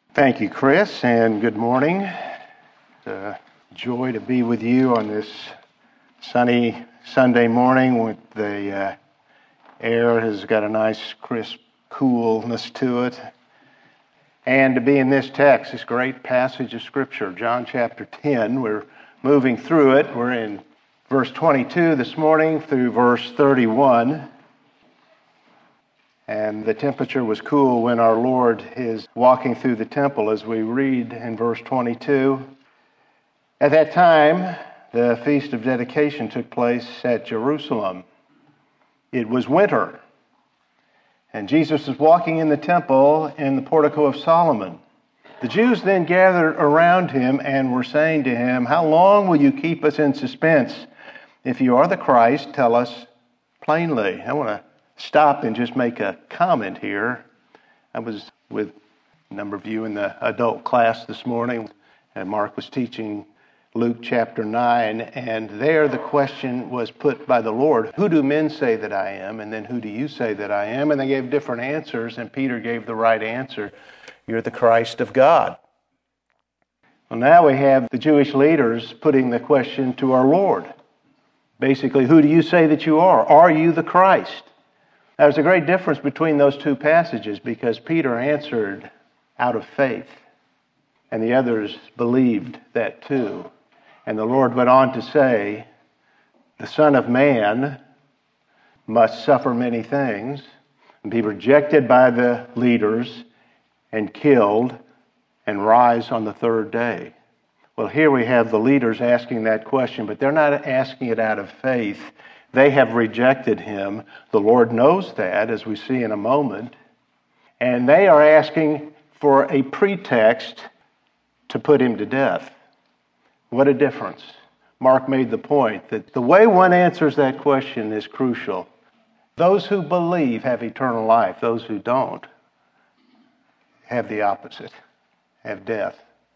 Thank you, Chris, and good morning. It's a joy to be with you on this sunny Sunday morning with the air has got a nice, crisp coolness to it. And to be in this text, this great passage of Scripture, John chapter 10. We're moving through it. We're in verse 22 this morning through verse 31. And the temperature was cool when our Lord is walking through the temple, as we read in verse 22. At that time, the Feast of Dedication took place at Jerusalem. It was winter, and Jesus was walking in the temple in the portico of Solomon. The Jews then gathered around him and were saying to him, "How long will you keep us in suspense? If you are the Christ, tell us plainly." I want to stop and just make a comment here. I was with a number of you in the adult class this morning, and Mark was teaching Luke chapter 9, and there the question was put by the Lord, "Who do men say that I am? And then who do you say that I am?" And they gave different answers, and Peter gave the right answer. "You're the Christ of God." Well, now we have the Jewish leaders putting the question to our Lord. Basically, who do you say that you are? Are you the Christ? There's a great difference between those two passages because Peter answered out of faith, and the others believed that too. And the Lord went on to say, the Son of Man must suffer many things and be rejected by the leaders and killed and rise on the third day. Well, here we have the leaders asking that question, but they're not asking it out of faith. They have rejected him. The Lord knows that, as we see in a moment. And they are asking for a pretext to put him to death. What a difference. Mark made the point that the way one answers that question is crucial. Those who believe have eternal life. Those who don't have the opposite, have death.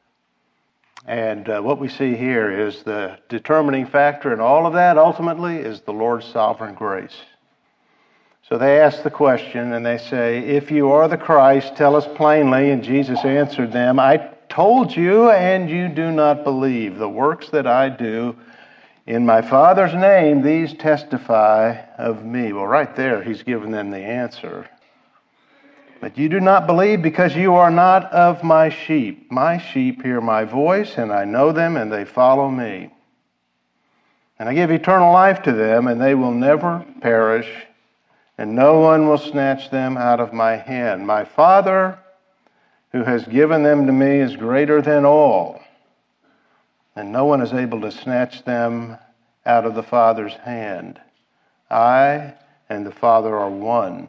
And what we see here is the determining factor in all of that, ultimately, is the Lord's sovereign grace. So they ask the question, and they say, "If you are the Christ, tell us plainly." And Jesus answered them, "I told you, and you do not believe. The works that I do in my Father's name, these testify of me." Well, right there, he's given them the answer. "But you do not believe because you are not of my sheep. My sheep hear my voice, and I know them, and they follow me. And I give eternal life to them, and they will never perish, and no one will snatch them out of my hand. My Father, who has given them to me, is greater than all, and no one is able to snatch them out of the Father's hand. I and the Father are one."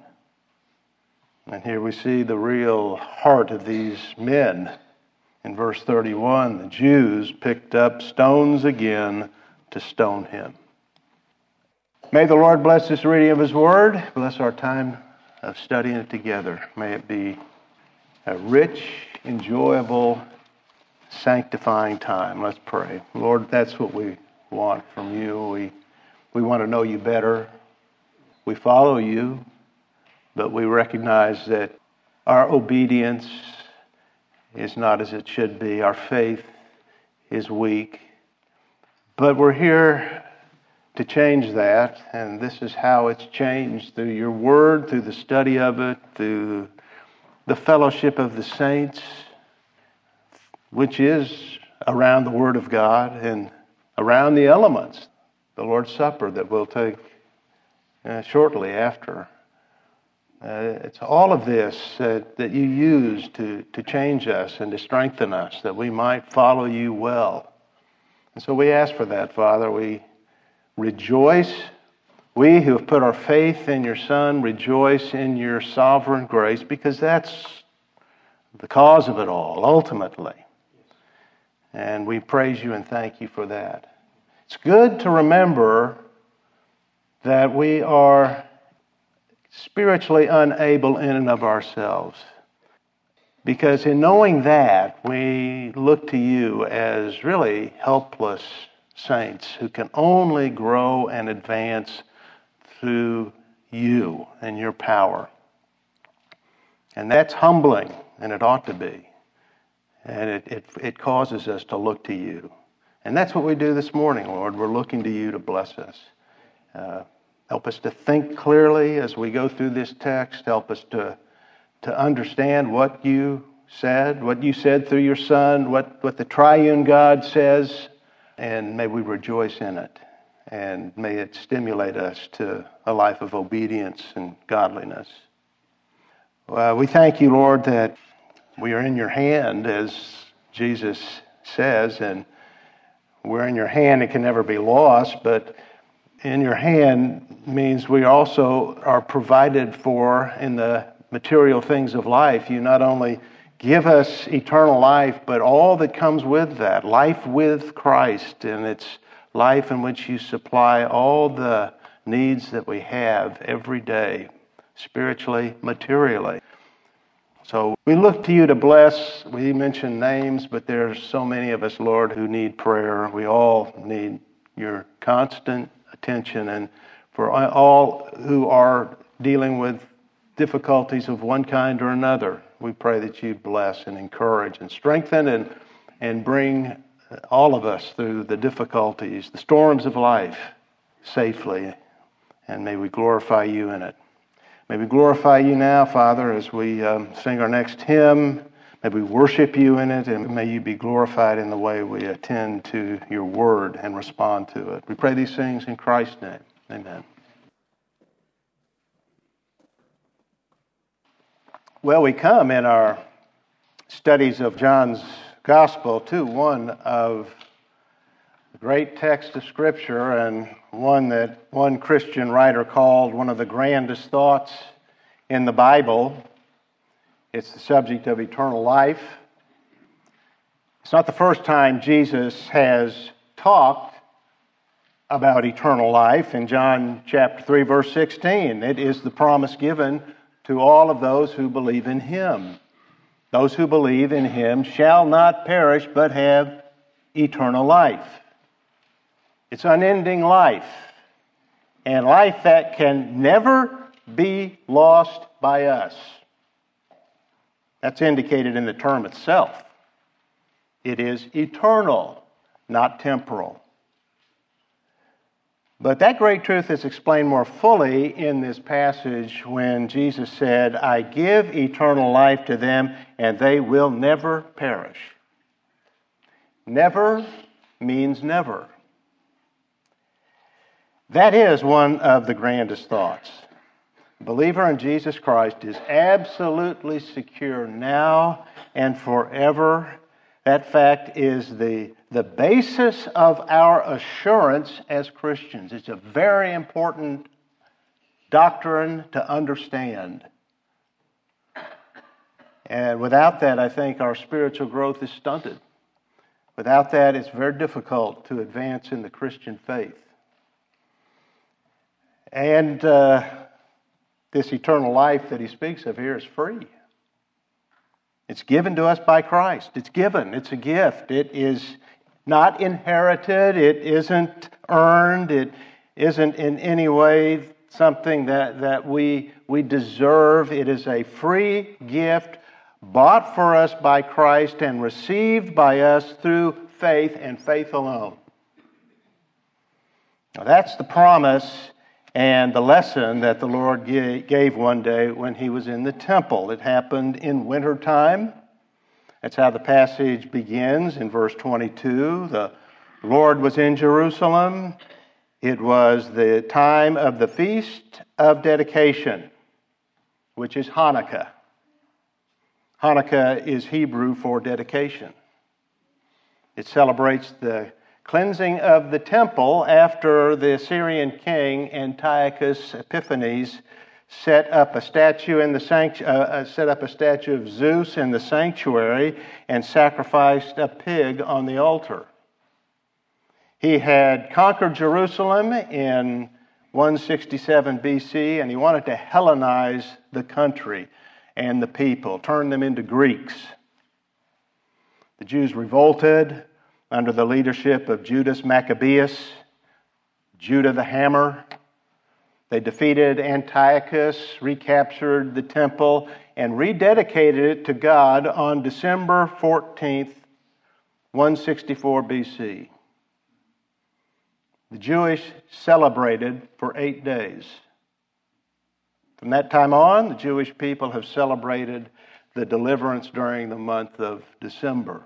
And here we see the real heart of these men. In verse 31, the Jews picked up stones again to stone him. May the Lord bless this reading of his word. Bless our time of studying it together. May it be a rich, enjoyable, sanctifying time. Let's pray. Lord, that's what we want from you. We want to know you better. We follow you. But we recognize that our obedience is not as it should be. Our faith is weak. But we're here to change that, and this is how it's changed, through your word, through the study of it, through the fellowship of the saints, which is around the Word of God and around the elements, the Lord's Supper that we'll take shortly after. It's all of this that you use to change us and to strengthen us, that we might follow you well. And so we ask for that, Father. We rejoice. We who have put our faith in your Son rejoice in your sovereign grace, because that's the cause of it all, ultimately. And we praise you and thank you for that. It's good to remember that we are spiritually unable in and of ourselves. Because in knowing that, we look to you as really helpless saints who can only grow and advance through you and your power. And that's humbling, and it ought to be. And it causes us to look to you. And that's what we do this morning, Lord. We're looking to you to bless us. Help us to think clearly as we go through this text. Help us to understand what you said through your Son, what the triune God says, and may we rejoice in it. And may it stimulate us to a life of obedience and godliness. We thank you, Lord, that we are in your hand, as Jesus says, and we're in your hand. It can never be lost, but in your hand means we also are provided for in the material things of life. You not only give us eternal life, but all that comes with that, life with Christ, and it's life in which you supply all the needs that we have every day, spiritually, materially. So we look to you to bless. We mention names, but there's so many of us, Lord, who need prayer. We all need your constant attention. And for all who are dealing with difficulties of one kind or another, we pray that you bless and encourage and strengthen and bring all of us through the difficulties, the storms of life safely. And may we glorify you in it. May we glorify you now, Father, as we sing our next hymn. May we worship you in it, and may you be glorified in the way we attend to your word and respond to it. We pray these things in Christ's name. Amen. Well, we come in our studies of John's Gospel to one of the great texts of Scripture, and one that one Christian writer called one of the grandest thoughts in the Bible. It's the subject of eternal life. It's not the first time Jesus has talked about eternal life. In John chapter 3, verse 16, it is the promise given to all of those who believe in him. Those who believe in him shall not perish, but have eternal life. It's unending life, and life that can never be lost by us. That's indicated in the term itself. It is eternal, not temporal. But that great truth is explained more fully in this passage when Jesus said, I give eternal life to them, and they will never perish. Never means never. That is one of the grandest thoughts. The believer in Jesus Christ is absolutely secure now and forever. That fact is the basis of our assurance as Christians. It's a very important doctrine to understand. And without that, I think our spiritual growth is stunted. Without that, it's very difficult to advance in the Christian faith. And this eternal life that he speaks of here is free. It's given to us by Christ. It's given. It's a gift. It is not inherited. It isn't earned. It isn't in any way something that we deserve. It is a free gift bought for us by Christ and received by us through faith and faith alone. Now that's the promise and the lesson that the Lord gave one day when he was in the temple. It happened in wintertime. That's how the passage begins in verse 22. The Lord was in Jerusalem. It was the time of the Feast of Dedication, which is Hanukkah. Hanukkah is Hebrew for dedication. It celebrates the cleansing of the temple after the Assyrian king Antiochus Epiphanes set up a statue of Zeus in the sanctuary and sacrificed a pig on the altar. He had conquered Jerusalem in 167 BC, and he wanted to Hellenize the country and the people, turn them into Greeks. The Jews revolted under the leadership of Judas Maccabeus, Judah the Hammer. They defeated Antiochus, recaptured the temple, and rededicated it to God on December 14th, 164 BC. The Jewish celebrated for 8 days. From that time on, the Jewish people have celebrated the deliverance during the month of December.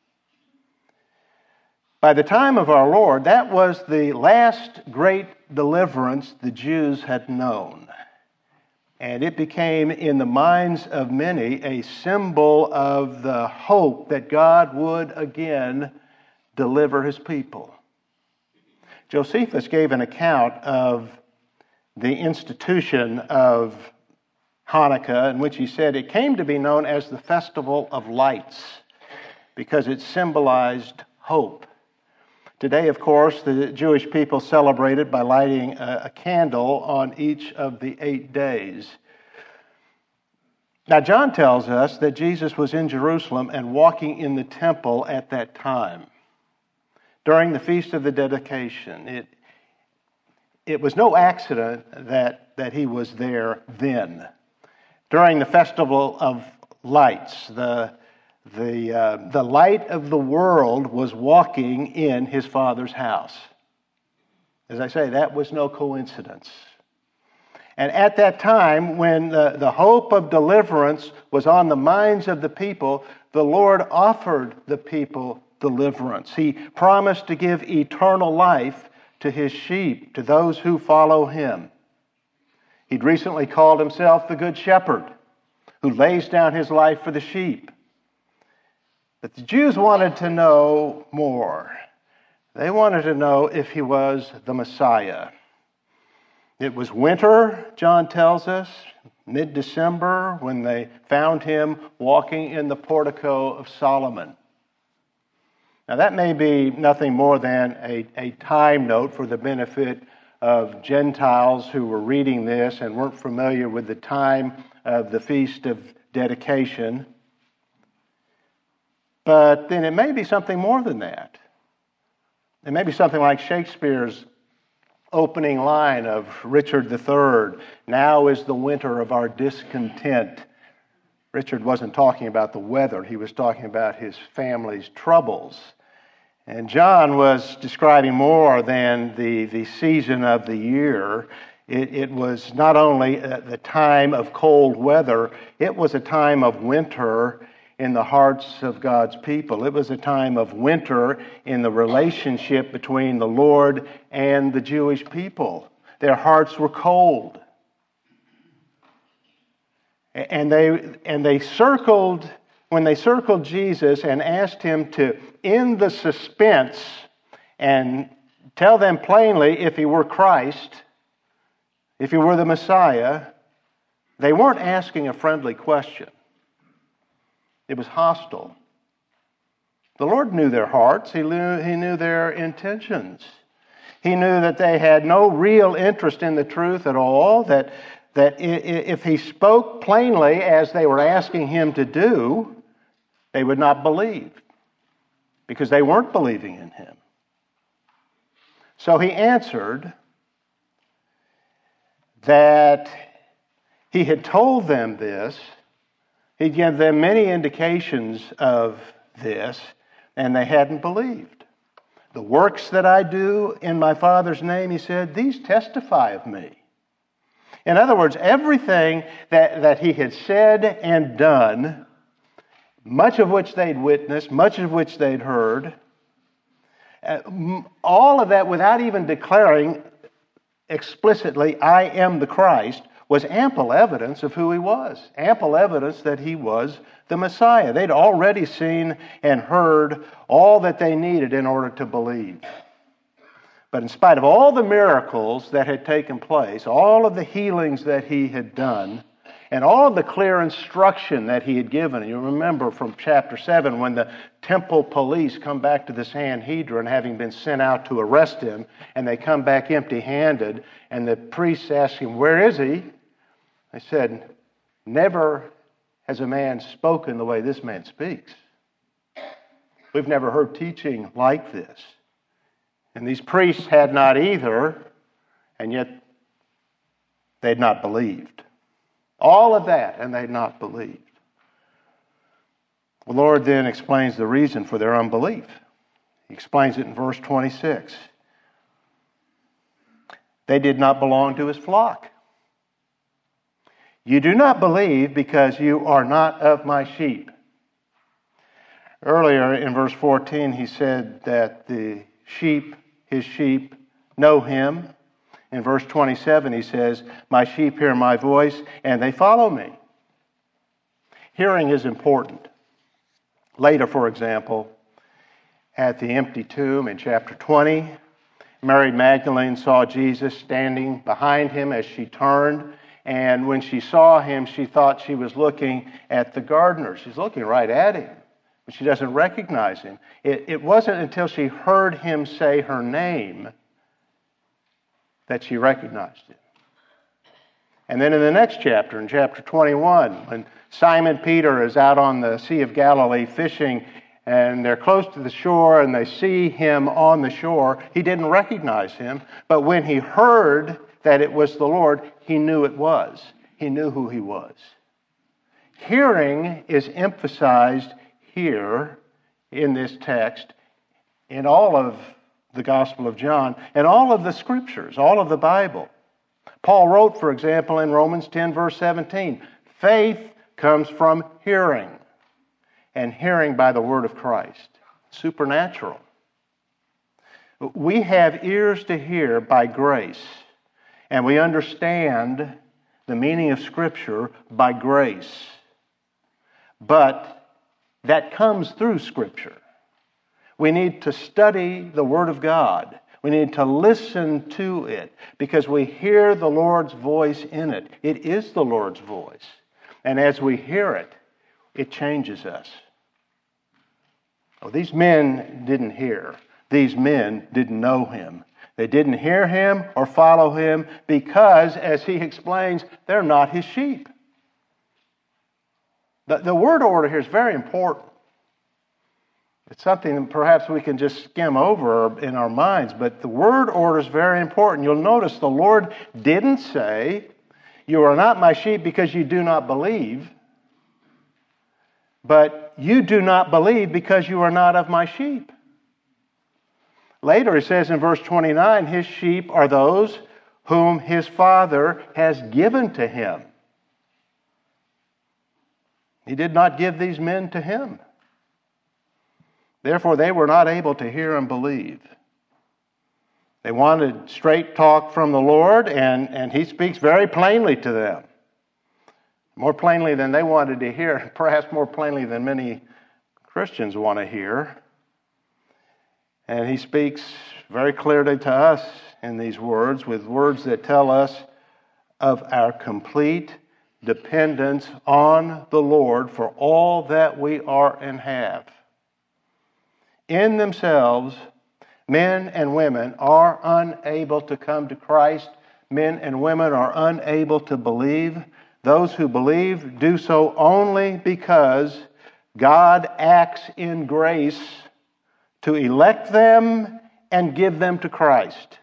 By the time of our Lord, that was the last great deliverance the Jews had known. And it became, in the minds of many, a symbol of the hope that God would again deliver his people. Josephus gave an account of the institution of Hanukkah, in which he said it came to be known as the Festival of Lights because it symbolized hope. Today, of course, the Jewish people celebrate it by lighting a candle on each of the 8 days. Now, John tells us that Jesus was in Jerusalem and walking in the temple at that time. During the Feast of the Dedication, it was no accident that he was there then. During the Festival of Lights, the light of the world was walking in his Father's house. As I say, that was no coincidence. And at that time, when the hope of deliverance was on the minds of the people, the Lord offered the people deliverance. He promised to give eternal life to his sheep, to those who follow him. He'd recently called himself the Good Shepherd, who lays down his life for the sheep. But the Jews wanted to know more. They wanted to know if he was the Messiah. It was winter, John tells us, mid-December, when they found him walking in the portico of Solomon. Now that may be nothing more than a time note for the benefit of Gentiles who were reading this and weren't familiar with the time of the Feast of Dedication. But then it may be something more than that. It may be something like Shakespeare's opening line of Richard III, "Now is the winter of our discontent." Richard wasn't talking about the weather. He was talking about his family's troubles. And John was describing more than the season of the year. It was not only the time of cold weather, it was a time of winter in the hearts of God's people. It was a time of winter in the relationship between the Lord and the Jewish people. Their hearts were cold. And they circled, when they circled Jesus and asked him to end the suspense and tell them plainly if he were Christ, if he were the Messiah, they weren't asking a friendly question. It was hostile. The Lord knew their hearts. He knew their intentions. He knew that they had no real interest in the truth at all, that if he spoke plainly as they were asking him to do, they would not believe, because they weren't believing in him. So he answered that he had told them this. He'd given them many indications of this, and they hadn't believed. "The works that I do in my Father's name," he said, "these testify of me." In other words, everything that he had said and done, much of which they'd witnessed, much of which they'd heard, all of that without even declaring explicitly, "I am the Christ," was ample evidence of who he was, ample evidence that he was the Messiah. They'd already seen and heard all that they needed in order to believe. But in spite of all the miracles that had taken place, all of the healings that he had done, and all of the clear instruction that he had given, you remember from chapter 7 when the temple police come back to the Sanhedrin having been sent out to arrest him, and they come back empty-handed, and the priests ask him, "Where is he?" They said, "Never has a man spoken the way this man speaks. We've never heard teaching like this." And these priests had not either, and yet They'd not believed. All of that, and they'd not believed. The Lord then explains the reason for their unbelief. He explains it in verse 26. They did not belong to his flock. You do not believe because you are not of my sheep. Earlier in verse 14, he said that the sheep, his sheep, know him. In verse 27, he says, my sheep hear my voice and they follow me. Hearing is important. Later, for example, at the empty tomb in chapter 20, Mary Magdalene saw Jesus standing behind him as she turned. And when she saw him, she thought she was looking at the gardener. She's looking right at him, but she doesn't recognize him. It wasn't until she heard him say her name that she recognized him. And then in the next chapter, in chapter 21, when Simon Peter is out on the Sea of Galilee fishing, and they're close to the shore, and they see him on the shore, he didn't recognize him, but when he heard that it was the Lord, he knew it was. He knew who he was. Hearing is emphasized here in this text, in all of the Gospel of John, and all of the Scriptures, all of the Bible. Paul wrote, for example, in Romans 10, verse 17, faith comes from hearing, and hearing by the word of Christ. Supernatural. We have ears to hear by grace, and we understand the meaning of Scripture by grace. But that comes through Scripture. We need to study the Word of God. We need to listen to it because we hear the Lord's voice in it. It is the Lord's voice. And as we hear it, it changes us. Oh, these men didn't hear. These men didn't know him. They didn't hear him or follow him because, as he explains, they're not his sheep. The word order here is very important. It's something that perhaps we can just skim over in our minds, but the word order is very important. You'll notice the Lord didn't say, you are not my sheep because you do not believe, but you do not believe because you are not of my sheep. Later it says in verse 29, his sheep are those whom his Father has given to him. He did not give these men to him. Therefore, they were not able to hear and believe. They wanted straight talk from the Lord, and he speaks very plainly to them. More plainly than they wanted to hear, perhaps more plainly than many Christians want to hear. And he speaks very clearly to us in these words, with words that tell us of our complete dependence on the Lord for all that we are and have. In themselves, men and women are unable to come to Christ. Men and women are unable to believe. Those who believe do so only because God acts in grace to elect them and give them to Christ.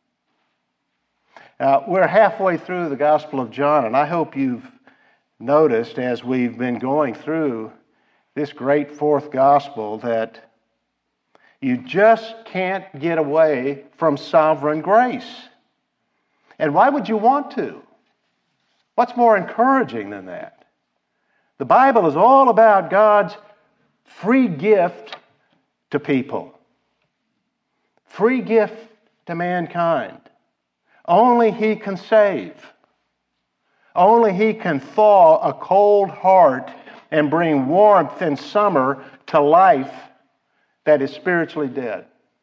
We're halfway through the Gospel of John, and I hope you've noticed as we've been going through this great fourth gospel that you just can't get away from sovereign grace. And why would you want to? What's more encouraging than that? The Bible is all about God's free gift to people. Free gift to mankind. Only He can save. Only He can thaw a cold heart and bring warmth in summer to life that is spiritually dead.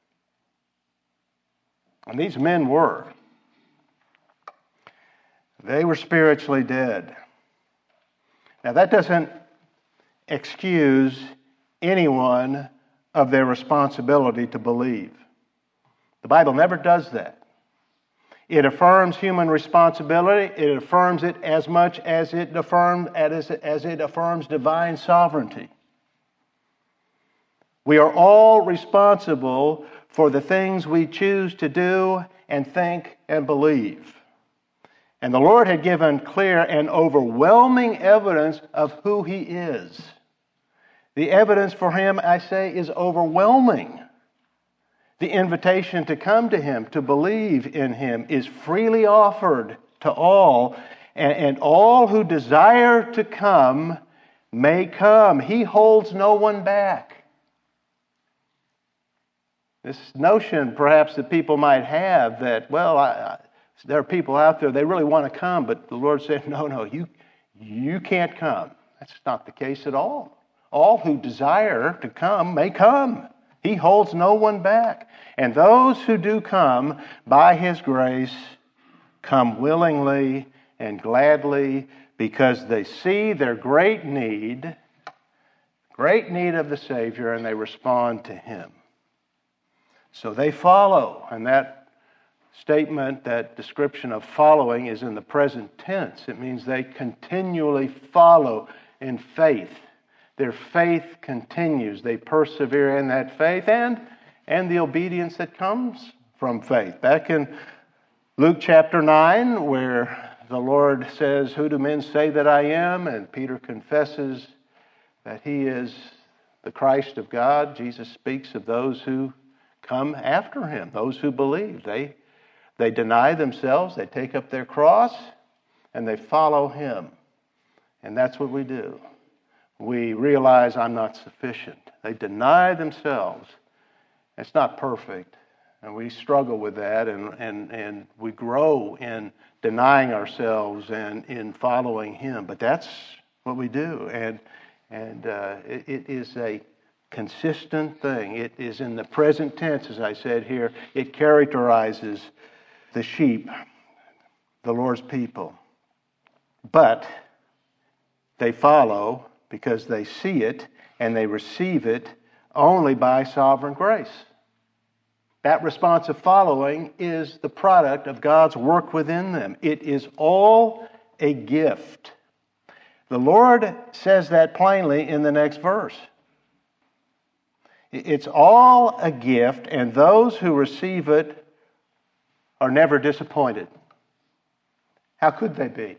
And these men were. They were spiritually dead. Now that doesn't excuse anyone of their responsibility to believe. The Bible never does that. It affirms human responsibility. It affirms it as much as it affirms divine sovereignty. We are all responsible for the things we choose to do and think and believe. And the Lord had given clear and overwhelming evidence of who He is. The evidence for Him, I say, is overwhelming. The invitation to come to Him, to believe in Him, is freely offered to all, and all who desire to come may come. He holds no one back. This notion, perhaps, that people might have that, well, there are people out there, they really want to come, but the Lord said, no, you can't come. That's not the case at all. All who desire to come may come. He holds no one back. And those who do come, by His grace, come willingly and gladly because they see their great need of the Savior, and they respond to Him. So they follow, and that statement, that description of following is in the present tense. It means they continually follow in faith. Their faith continues. They persevere in that faith and the obedience that comes from faith. Back in Luke chapter 9, where the Lord says, "Who do men say that I am?" and Peter confesses that he is the Christ of God, Jesus speaks of those who come after Him, those who believe. They deny themselves, they take up their cross, and they follow Him. And that's what we do. We realize I'm not sufficient. They deny themselves. It's not perfect. And we struggle with that, and we grow in denying ourselves and in following Him. But that's what we do. And it is a consistent thing. It is in the present tense, as I said here. It characterizes the sheep, the Lord's people. But they follow because they see it and they receive it only by sovereign grace. That response of following is the product of God's work within them. It is all a gift. The Lord says that plainly in the next verse. It's all a gift, and those who receive it are never disappointed. How could they be?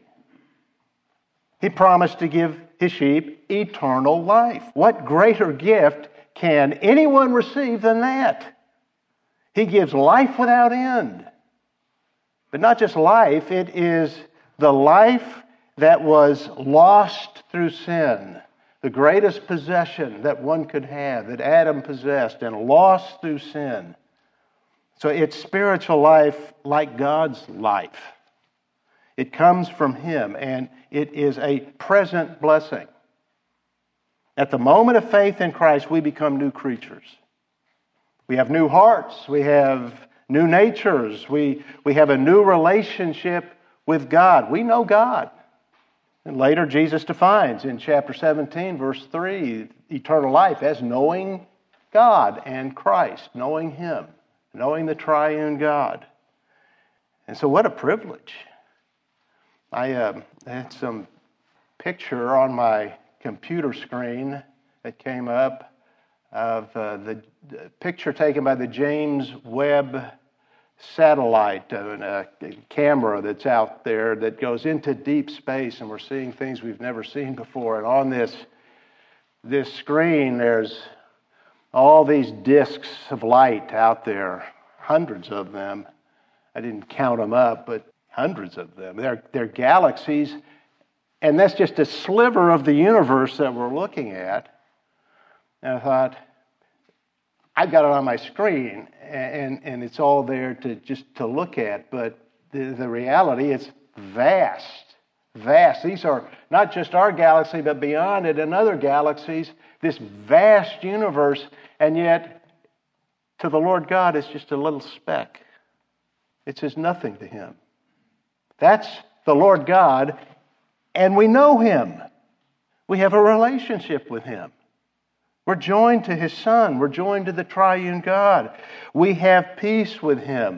He promised to give His sheep eternal life. What greater gift can anyone receive than that? He gives life without end. But not just life, it is the life that was lost through sin. The greatest possession that one could have, that Adam possessed and lost through sin. So it's spiritual life like God's life. It comes from Him, and it is a present blessing. At the moment of faith in Christ, we become new creatures. We have new hearts. We have new natures. We have a new relationship with God. We know God. And later, Jesus defines in chapter 17, verse 3, eternal life as knowing God and Christ, knowing Him, knowing the triune God. And so what a privilege. I had some picture on my computer screen that came up of the picture taken by the James Webb satellite, a camera that's out there that goes into deep space, and we're seeing things we've never seen before. And on this screen, there's all these disks of light out there, hundreds of them. I didn't count them up, but hundreds of them. They're galaxies, and that's just a sliver of the universe that we're looking at. And I thought, I've got it on my screen, and it's all there to look at, but the reality is vast. These are not just our galaxy, but beyond it and other galaxies, this vast universe, and yet to the Lord God it's just a little speck. It's as nothing to Him. That's the Lord God, and we know Him. We have a relationship with Him. We're joined to His Son. We're joined to the triune God. We have peace with Him.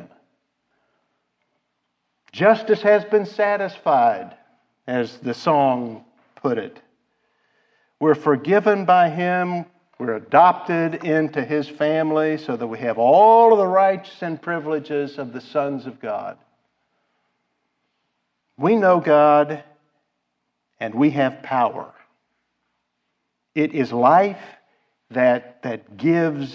Justice has been satisfied, as the song put it. We're forgiven by Him. We're adopted into His family so that we have all of the rights and privileges of the sons of God. We know God and we have power. It is life that gives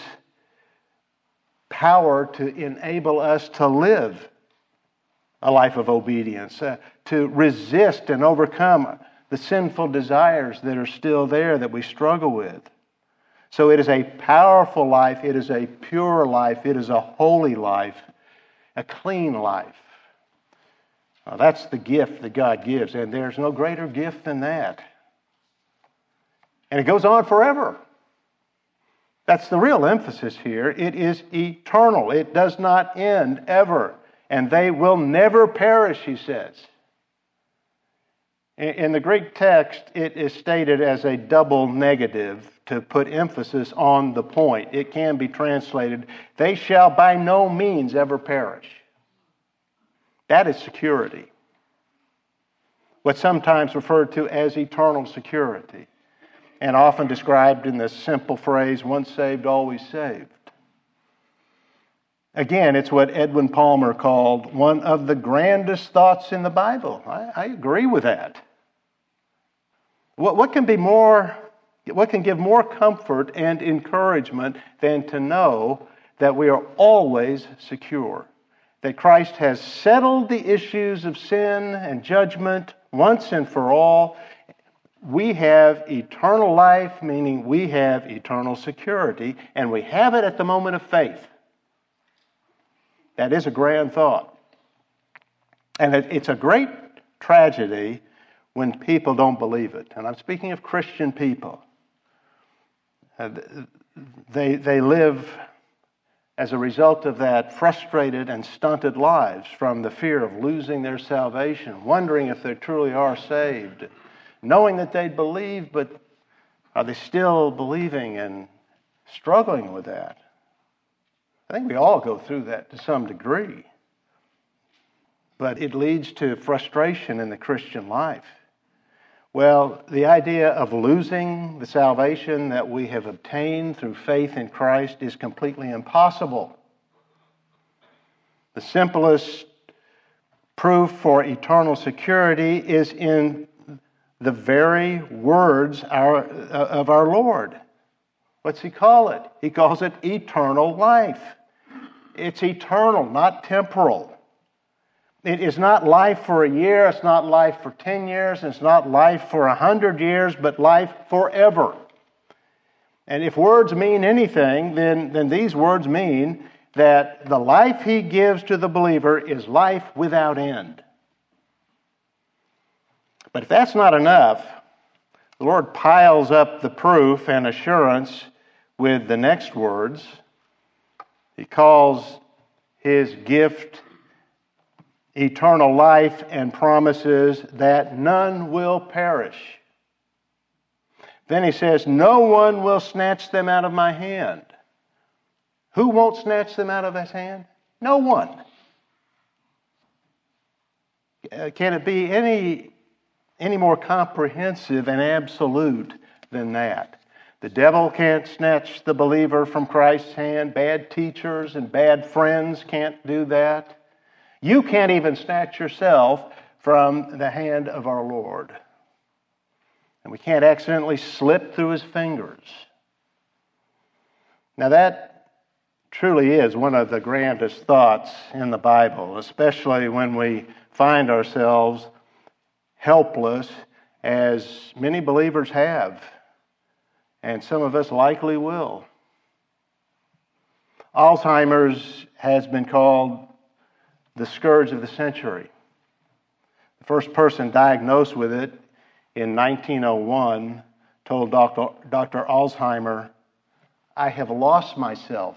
power to enable us to live a life of obedience, to resist and overcome the sinful desires that are still there that we struggle with. So it is a powerful life, it is a pure life, it is a holy life, a clean life. That's the gift that God gives, and there's no greater gift than that. And it goes on forever. That's the real emphasis here. It is eternal. It does not end ever. And they will never perish, he says. In the Greek text, it is stated as a double negative to put emphasis on the point. It can be translated, they shall by no means ever perish. That is security. What's sometimes referred to as eternal security, and often described in the simple phrase, once saved, always saved. Again, it's what Edwin Palmer called one of the grandest thoughts in the Bible. I agree with that. What can give more comfort and encouragement than to know that we are always secure? That Christ has settled the issues of sin and judgment once and for all. We have eternal life, meaning we have eternal security, and we have it at the moment of faith. That is a grand thought. And it's a great tragedy when people don't believe it. And I'm speaking of Christian people. They live as a result of that frustrated and stunted lives from the fear of losing their salvation, wondering if they truly are saved, knowing that they believe, but are they still believing and struggling with that? I think we all go through that to some degree. But it leads to frustration in the Christian life. Well, the idea of losing the salvation that we have obtained through faith in Christ is completely impossible. The simplest proof for eternal security is in the very words of our Lord. What's he call it? He calls it eternal life. It's eternal, not temporal. It is not life for a year, it's not life for 10 years, it's not life for 100 years, but life forever. And if words mean anything, then these words mean that the life he gives to the believer is life without end. But if that's not enough, the Lord piles up the proof and assurance with the next words. He calls his gift eternal life and promises that none will perish. Then he says, no one will snatch them out of my hand. Who won't snatch them out of his hand? No one. Can it be any more comprehensive and absolute than that? The devil can't snatch the believer from Christ's hand. Bad teachers and bad friends can't do that. You can't even snatch yourself from the hand of our Lord. And we can't accidentally slip through his fingers. Now that truly is one of the grandest thoughts in the Bible, especially when we find ourselves helpless, as many believers have, and some of us likely will. Alzheimer's has been called the scourge of the century. The first person diagnosed with it in 1901 told Dr. Alzheimer, I have lost myself.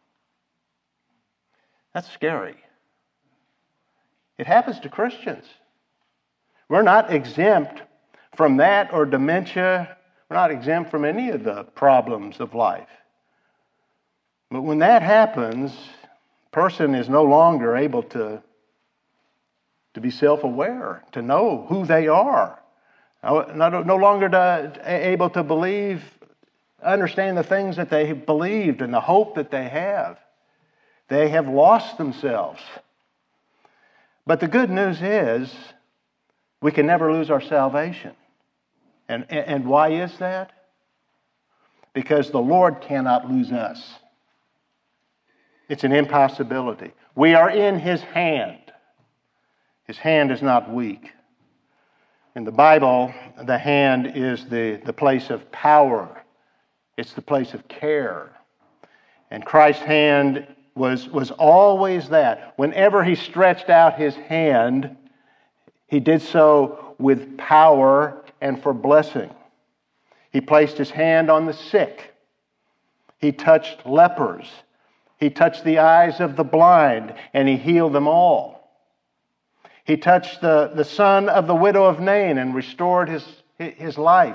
That's scary. It happens to Christians. We're not exempt from that or dementia. We're not exempt from any of the problems of life. But when that happens, a person is no longer able to be self-aware, to know who they are. No longer able to believe, understand the things that they have believed and the hope that they have. They have lost themselves. But the good news is We can never lose our salvation. And why is that? Because the Lord cannot lose us. It's an impossibility. We are in His hand. His hand is not weak. In the Bible, the hand is the place of power. It's the place of care. And Christ's hand was always that. Whenever He stretched out His hand, He did so with power and for blessing. He placed His hand on the sick. He touched lepers. He touched the eyes of the blind, and He healed them all. He touched the son of the widow of Nain and restored his life.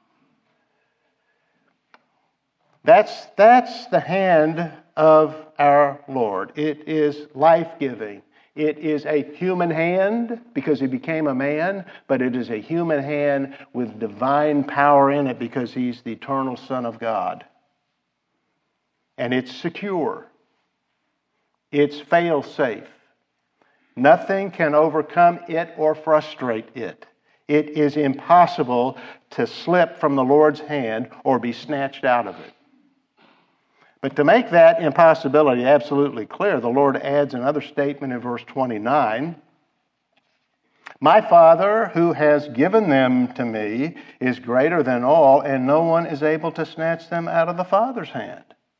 That's the hand of our Lord. It is life-giving. It is a human hand because He became a man, but it is a human hand with divine power in it because He's the eternal Son of God. And it's secure. It's fail-safe. Nothing can overcome it or frustrate it. It is impossible to slip from the Lord's hand or be snatched out of it. But to make that impossibility absolutely clear, the Lord adds another statement in verse 29. My Father, who has given them to me, is greater than all, and no one is able to snatch them out of the Father's hand.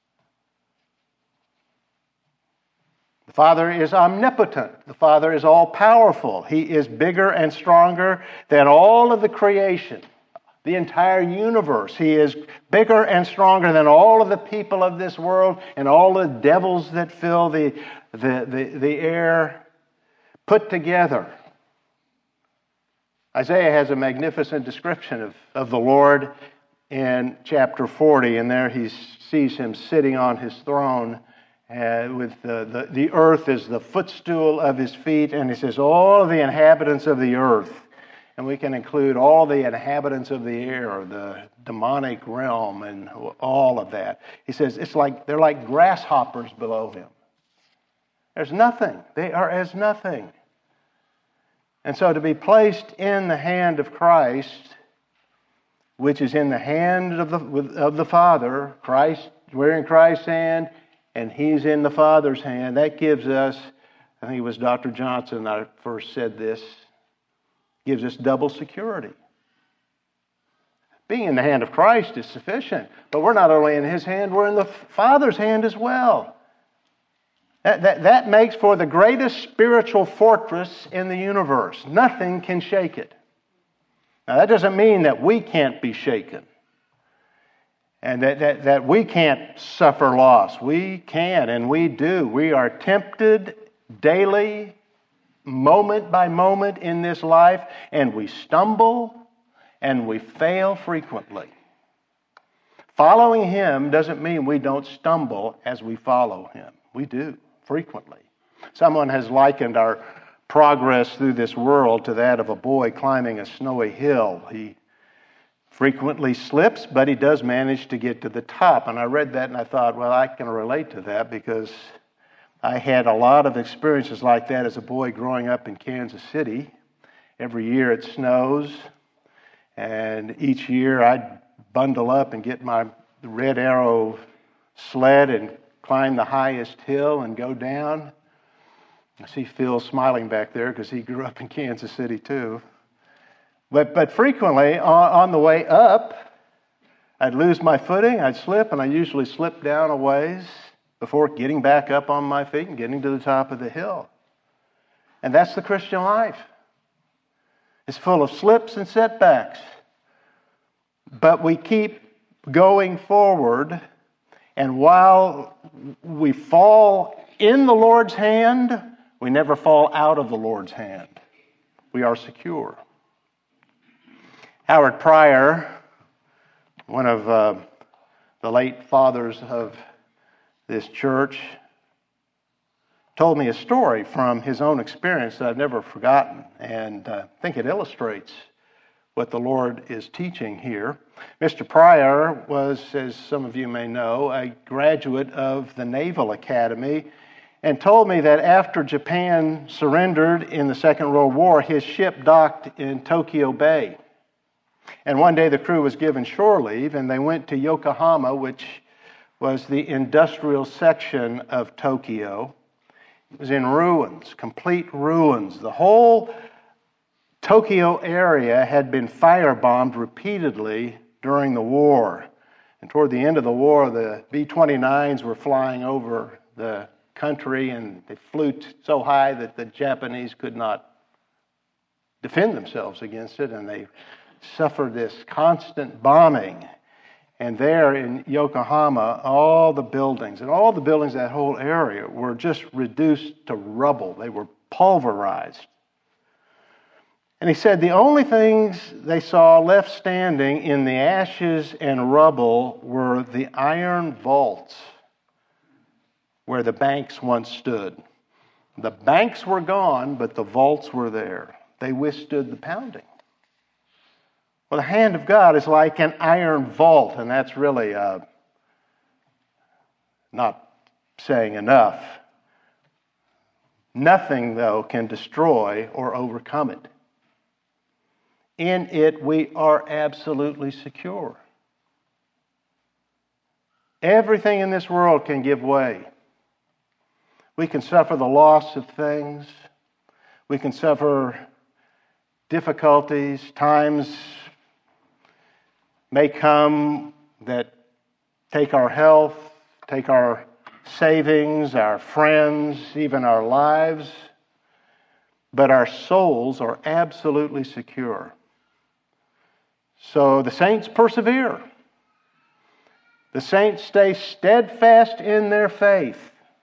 The Father is omnipotent. The Father is all-powerful. He is bigger and stronger than all of the creation, the entire universe. He is bigger and stronger than all of the people of this world and all the devils that fill the air put together. Isaiah has a magnificent description of the Lord in chapter 40, and there he sees Him sitting on His throne. With the earth is the footstool of His feet, and He says, all of the inhabitants of the earth, and we can include all the inhabitants of the air, the demonic realm, and all of that. He says they're like grasshoppers below Him. There's nothing. They are as nothing. And so to be placed in the hand of Christ, which is in the hand of the Father, Christ, we're in Christ's hand, and He's in the Father's hand, that gives us, I think it was Dr. Johnson that first said this, gives us double security. Being in the hand of Christ is sufficient, but we're not only in His hand, we're in the Father's hand as well. That makes for the greatest spiritual fortress in the universe. Nothing can shake it. Now that doesn't mean that we can't be shaken. And that we can't suffer loss. We can and we do. We are tempted daily, moment by moment in this life, and we stumble and we fail frequently. Following Him doesn't mean we don't stumble as we follow Him. We do, frequently. Someone has likened our progress through this world to that of a boy climbing a snowy hill. He frequently slips, but he does manage to get to the top. And I read that and I thought, well, I can relate to that because I had a lot of experiences like that as a boy growing up in Kansas City. Every year it snows, and each year I'd bundle up and get my Red Arrow sled and climb the highest hill and go down. I see Phil smiling back there because he grew up in Kansas City too. But frequently, on the way up, I'd lose my footing, I'd slip, and I usually slip down a ways before getting back up on my feet and getting to the top of the hill. And that's the Christian life. It's full of slips and setbacks. But we keep going forward, and while we fall in the Lord's hand, we never fall out of the Lord's hand. We are secure. Howard Pryor, one of the late fathers of this church, told me a story from his own experience that I've never forgotten, and I think it illustrates what the Lord is teaching here. Mr. Pryor was, as some of you may know, a graduate of the Naval Academy and told me that after Japan surrendered in the Second World War, his ship docked in Tokyo Bay. And one day the crew was given shore leave, and they went to Yokohama, which was the industrial section of Tokyo. It was in ruins, complete ruins. The whole Tokyo area had been firebombed repeatedly during the war. And toward the end of the war, the B-29s were flying over the country, and they flew so high that the Japanese could not defend themselves against it, and they suffered this constant bombing. And there in Yokohama, all the buildings, that whole area, were just reduced to rubble. They were pulverized. And he said the only things they saw left standing in the ashes and rubble were the iron vaults where the banks once stood. The banks were gone, but the vaults were there. They withstood the pounding. Well, the hand of God is like an iron vault, and that's really not saying enough. Nothing, though, can destroy or overcome it. In it, we are absolutely secure. Everything in this world can give way. We can suffer the loss of things. We can suffer difficulties. Times may come that take our health, take our savings, our friends, even our lives. But our souls are absolutely secure. So the saints persevere. The saints stay steadfast in their faith.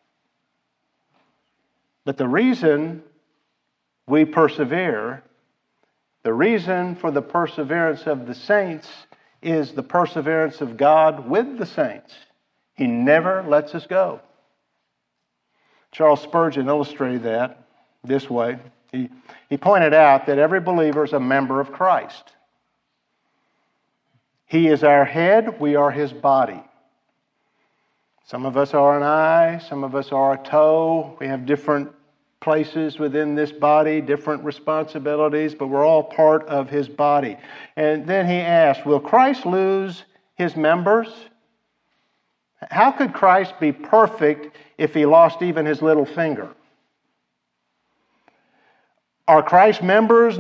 But the reason we persevere, the reason for the perseverance of the saints is the perseverance of God with the saints. He never lets us go. Charles Spurgeon illustrated that this way. He pointed out that every believer is a member of Christ. He is our head, we are His body. Some of us are an eye, some of us are a toe. We have different places within this body, different responsibilities, but we're all part of His body. And then he asked, will Christ lose His members? How could Christ be perfect if He lost even His little finger? Are Christ members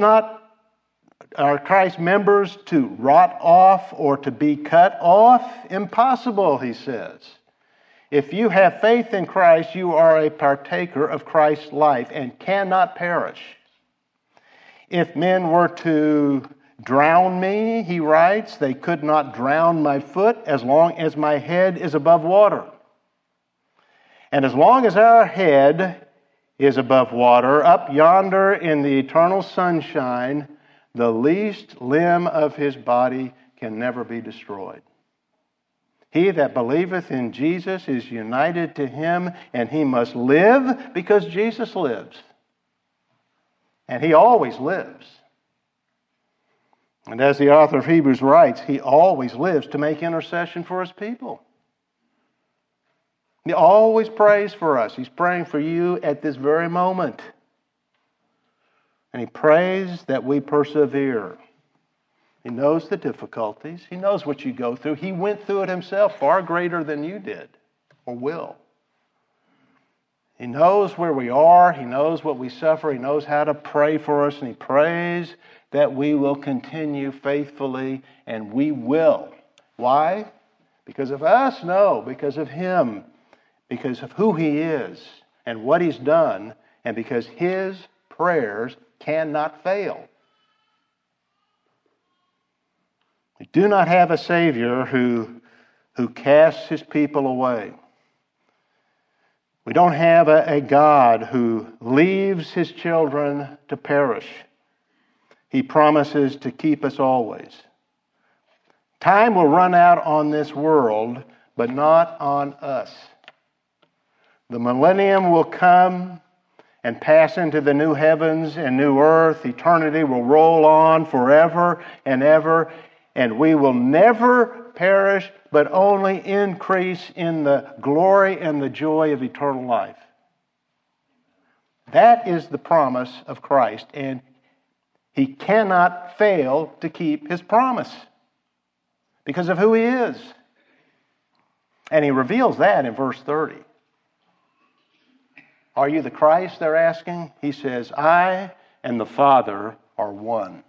to rot off or to be cut off? Impossible, he says. If you have faith in Christ, you are a partaker of Christ's life and cannot perish. If men were to drown me, he writes, they could not drown my foot as long as my head is above water. And as long as our head is above water, up yonder in the eternal sunshine, the least limb of His body can never be destroyed. He that believeth in Jesus is united to Him, and he must live because Jesus lives. And He always lives. And as the author of Hebrews writes, He always lives to make intercession for His people. He always prays for us. He's praying for you at this very moment. And He prays that we persevere. He knows the difficulties. He knows what you go through. He went through it Himself far greater than you did or will. He knows where we are. He knows what we suffer. He knows how to pray for us. And He prays that we will continue faithfully, and we will. Why? Because of us? No, because of Him. Because of who He is and what He's done, and because His prayers cannot fail. We do not have a Savior who casts His people away. We don't have a God who leaves His children to perish. He promises to keep us always. Time will run out on this world, but not on us. The millennium will come and pass into the new heavens and new earth. Eternity will roll on forever and ever, and we will never perish, but only increase in the glory and the joy of eternal life. That is the promise of Christ, and He cannot fail to keep His promise because of who He is. And He reveals that in verse 30. Are you the Christ, they're asking? He says, I and the Father are one.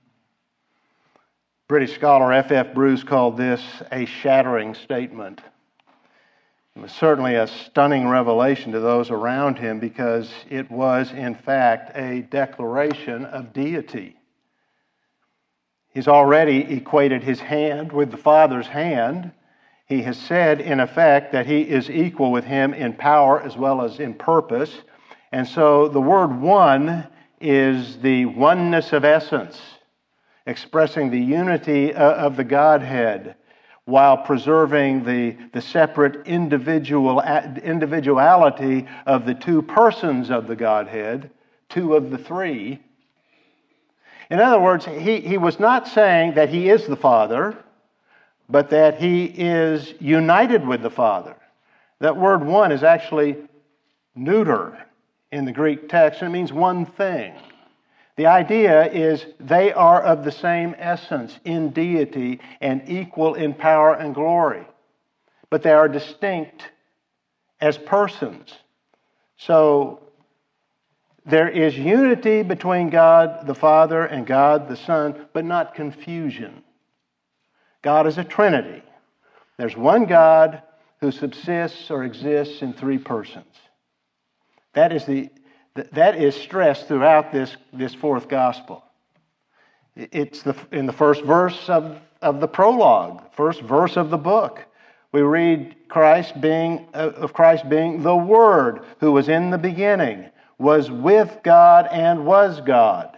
British scholar F.F. Bruce called this a shattering statement. It was certainly a stunning revelation to those around him because it was, in fact, a declaration of deity. He's already equated His hand with the Father's hand. He has said, in effect, that He is equal with Him in power as well as in purpose. And so the word one is the oneness of essence, expressing the unity of the Godhead while preserving the separate individuality of the two persons of the Godhead, two of the three. In other words, he was not saying that He is the Father, but that He is united with the Father. That word one is actually neuter in the Greek text, and it means one thing. The idea is they are of the same essence in deity and equal in power and glory. But they are distinct as persons. So there is unity between God the Father and God the Son, but not confusion. God is a Trinity. There's one God who subsists or exists in three persons. That is stressed throughout this fourth gospel. It's in the first verse of the prologue, first verse of the book. We read Christ being the Word who was in the beginning, was with God and was God.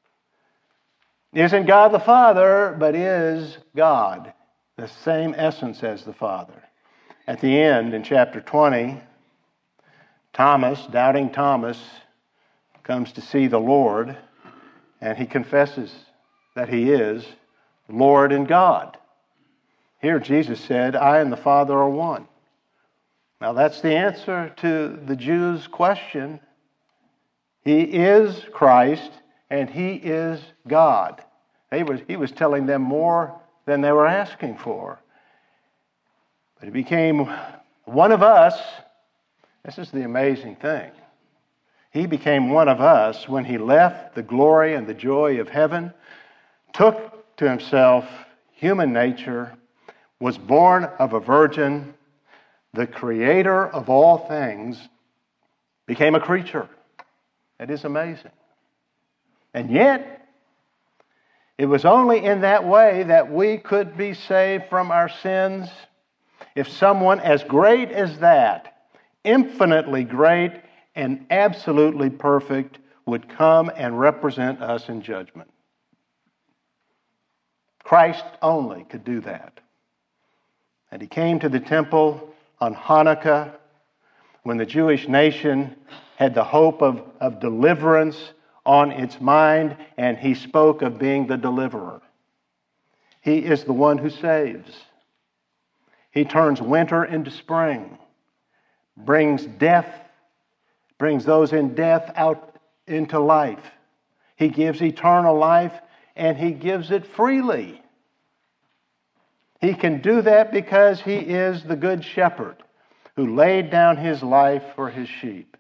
Isn't God the Father, but is God, the same essence as the Father. At the end, in chapter 20, Thomas, doubting Thomas, comes to see the Lord, and he confesses that He is Lord and God. Here Jesus said, I and the Father are one. Now that's the answer to the Jews' question. He is Christ, and He is God. He was telling them more than they were asking for. But He became one of us. This is the amazing thing. He became one of us when He left the glory and the joy of heaven, took to Himself human nature, was born of a virgin, the Creator of all things, became a creature. It is amazing. And yet, it was only in that way that we could be saved from our sins. If someone as great as that, infinitely great and absolutely perfect, would come and represent us in judgment. Christ only could do that. And He came to the temple on Hanukkah when the Jewish nation had the hope of deliverance on its mind, and He spoke of being the deliverer. He is the one who saves. He turns winter into spring, brings those in death out into life. He gives eternal life, and He gives it freely. He can do that because He is the good shepherd who laid down His life for His sheep.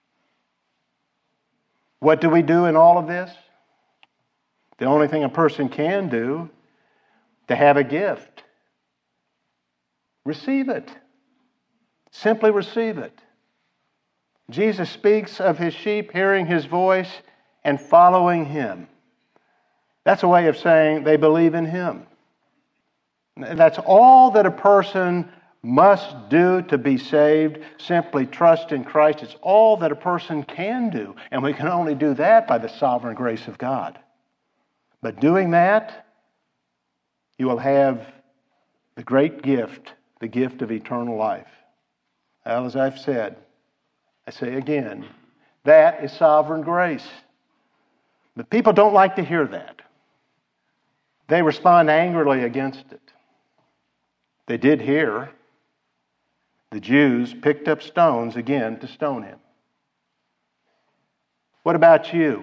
What do we do in all of this? The only thing a person can do to have a gift. Receive it. Simply receive it. Jesus speaks of His sheep hearing His voice and following Him. That's a way of saying they believe in Him. That's all that a person must do to be saved. Simply trust in Christ. It's all that a person can do. And we can only do that by the sovereign grace of God. But doing that, you will have the great gift, the gift of eternal life. Well, as I've said, I say again, that is sovereign grace. But people don't like to hear that. They respond angrily against it. They did hear. The Jews picked up stones again to stone Him. What about you?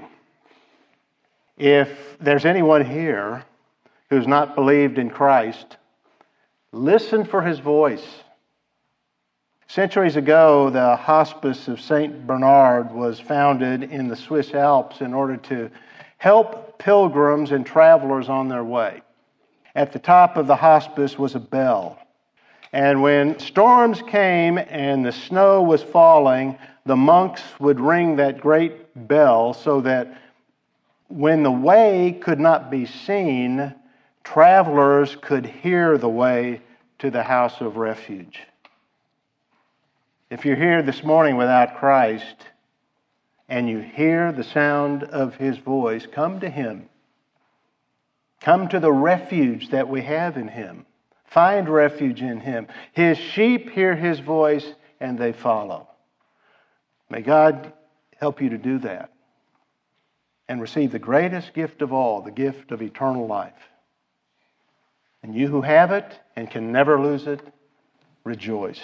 If there's anyone here who's not believed in Christ, listen for his voice. Centuries ago, the Hospice of St. Bernard was founded in the Swiss Alps in order to help pilgrims and travelers on their way. At the top of the hospice was a bell. And when storms came and the snow was falling, the monks would ring that great bell so that when the way could not be seen, travelers could hear the way to the house of refuge. If you're here this morning without Christ and you hear the sound of his voice, come to him. Come to the refuge that we have in him. Find refuge in him. His sheep hear his voice and they follow. May God help you to do that and receive the greatest gift of all, the gift of eternal life. And you who have it and can never lose it, rejoice.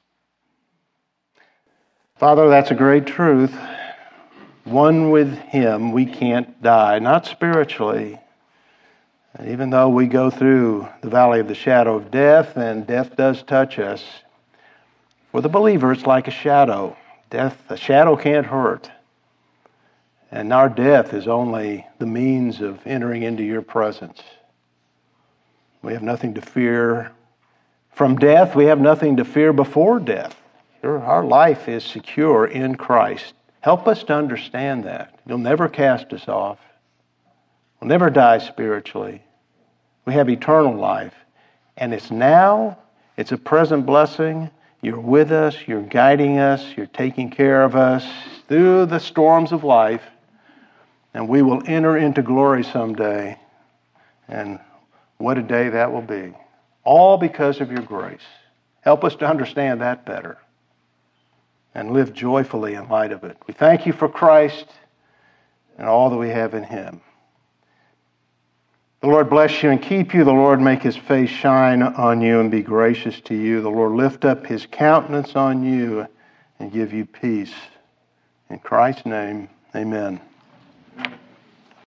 Father, that's a great truth. One with him, we can't die, not spiritually. Even though we go through the valley of the shadow of death, and death does touch us, for the believer, it's like a shadow. A shadow can't hurt. And our death is only the means of entering into your presence. We have nothing to fear from death. We have nothing to fear before death. Our life is secure in Christ. Help us to understand that. You'll never cast us off. We'll never die spiritually. We have eternal life. And it's now. It's a present blessing. You're with us. You're guiding us. You're taking care of us through the storms of life. And we will enter into glory someday. And what a day that will be. All because of your grace. Help us to understand that better and live joyfully in light of it. We thank you for Christ and all that we have in him. The Lord bless you and keep you. The Lord make his face shine on you and be gracious to you. The Lord lift up his countenance on you and give you peace. In Christ's name, amen.